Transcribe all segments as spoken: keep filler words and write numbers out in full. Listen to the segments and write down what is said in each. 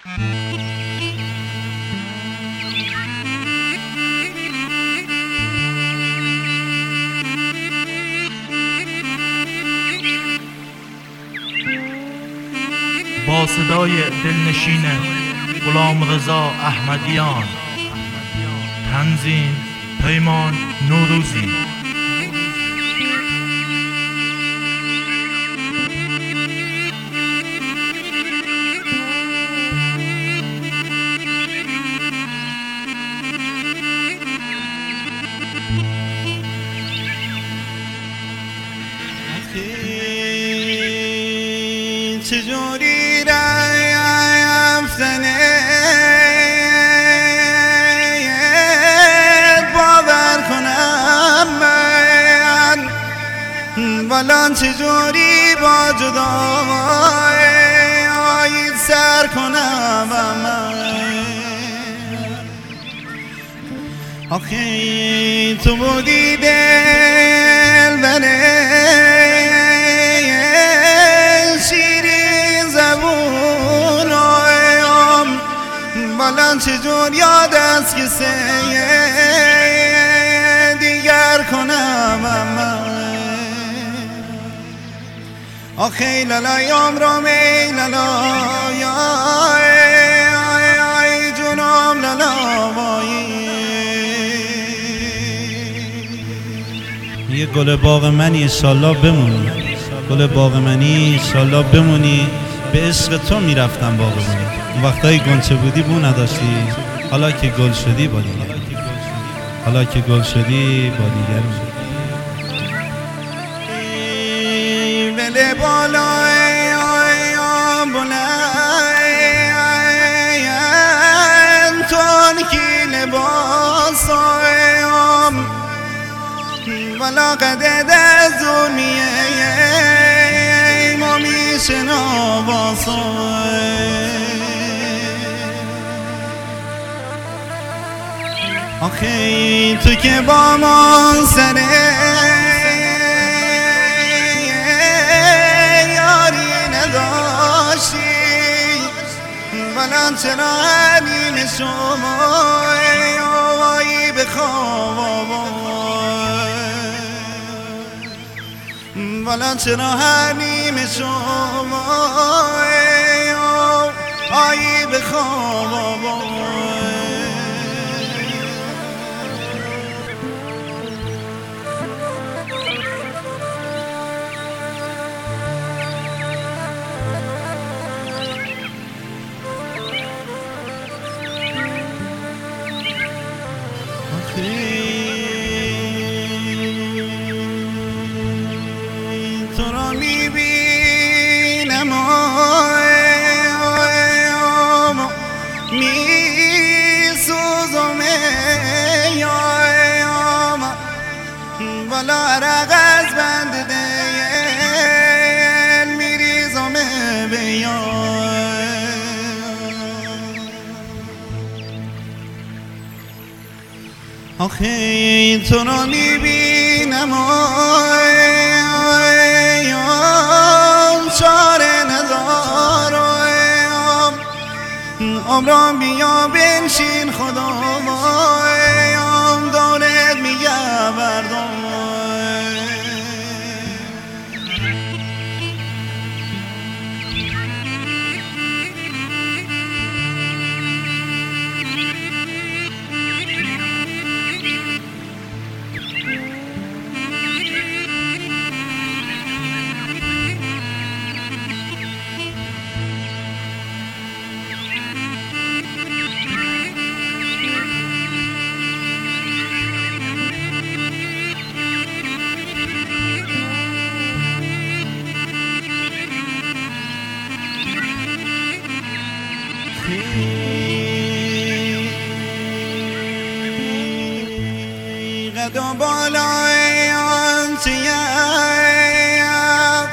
با صدای دلنشین غلام رضا احمدیان، تنظیم پیمان نوروزی. چجوری رفتنه باور کنم من، ولان چجوری با جدایی سر کنم من. آخه تو بودی دل بره چجور یاد از کسی دیگر کنم من. آخی لالای عمرم ای لالای ای جونم لالای. یه گل باغ منی انشالله بمونی، گل باغ منی انشالله بمونی. به عشق تو میرفتم باغمونی، اون وقتایی گنچه بودی بو نداشتی، حالا که گل شدی با دیگر، حالا که گل شدی با دیگر. بله بالای بلند تون کی لباسایم ولا قد دزونیه ما میشنواسای. آخی تو که با من سره یاری نداشتی، ولن چرا حنین شما آوایی بخواب، ولن چرا حنین شما آوایی بخواب. تو را میبینم میسوزم ولا عرق از بند دل میریزم بیان. آخه تو را میبینم چاره ندارم، عمرم بیا بنشین خدایم دارد میگردم. قدم بالای آنچیت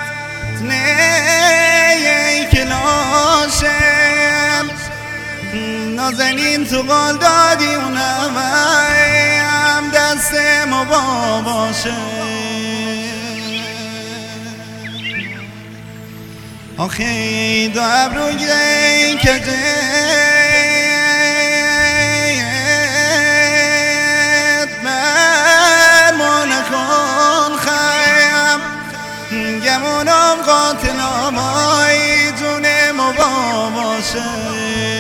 نه کلاشم نازنین تو قال دادی اونم هم دست ما باشه. آخه دو ابروی که گمونم قاتلم آی جون مباباشه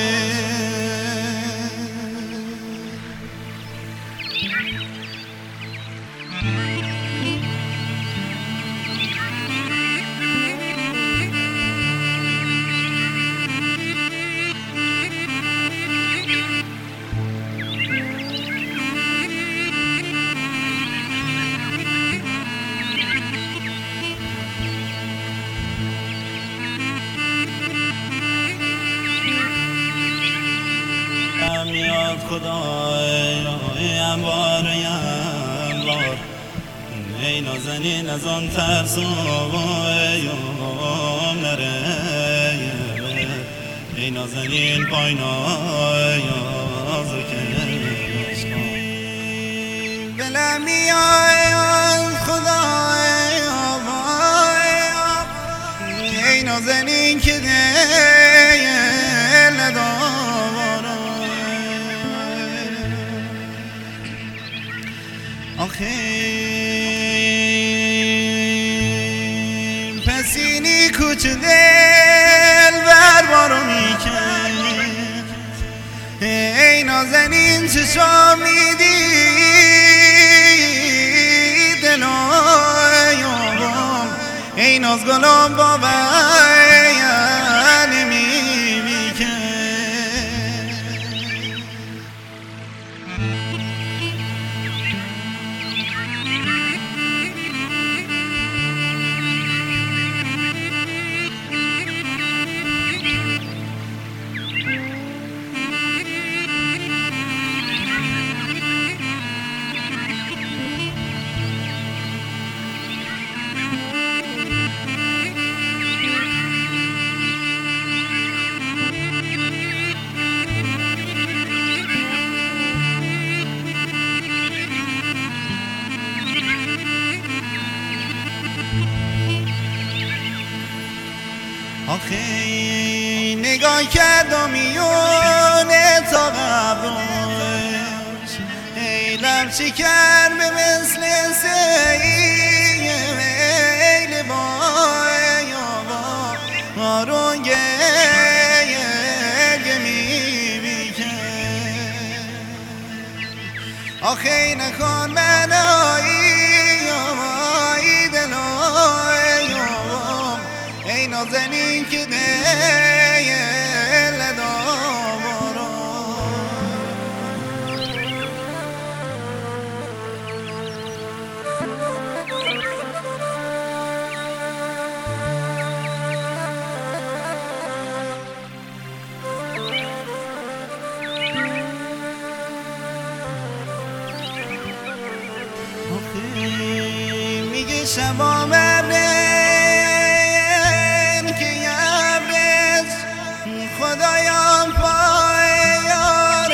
میاد خدای انوار انوار ای نازنین از آن ترسو یوم نره ای نازنین پاینا یازو کش بله میاد خدای ای نازنین که دل ندار آخه پسینی کوچ دل بر بارو میکرد ای نازنین چشام میدی دلایام ای نازگلام باور نمیکرد آخه نگاه کردم میونه تا قبرش ای لب شکر به مثل سیل بای آرون گرگه میبیکن آخه نکن من آئی آئی دلای ای نازنین که دل دارم آخه میگه شبا مبره خدایم پای یار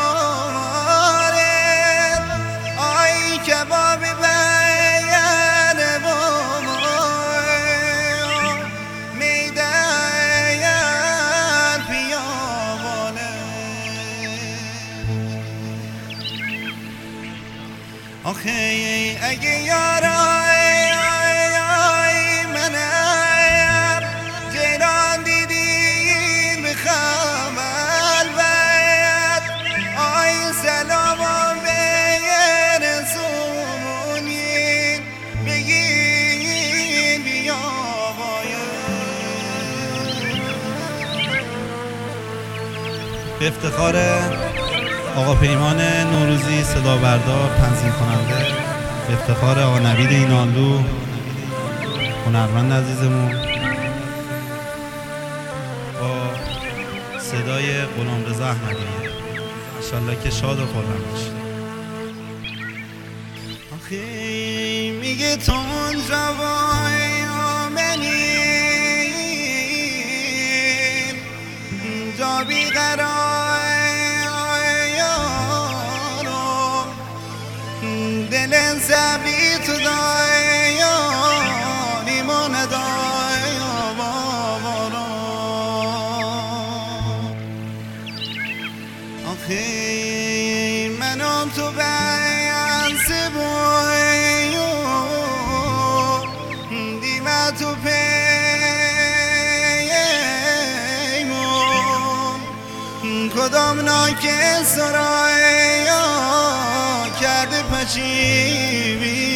پاره آی کباب بیان بامای میدهید پیامانه آخه اگه یارای آی منم جنان دیدی بخمل بید آی سلام به رسولین بگین بیا باید به افتخار آقا پیمان نوروزی صدا بردار تنظیم کننده، به افتخار آقا نوید اینانلو هنرمند عزیزمون با صدای غلامرضا احمدیان، انشالله که شاد و خرم باشید. آخه میگه تو اونجا وای آمنی جا بیقرار دل زبی تو دای یاری من دای بابا کدام ناک سرایا کرده پشیبی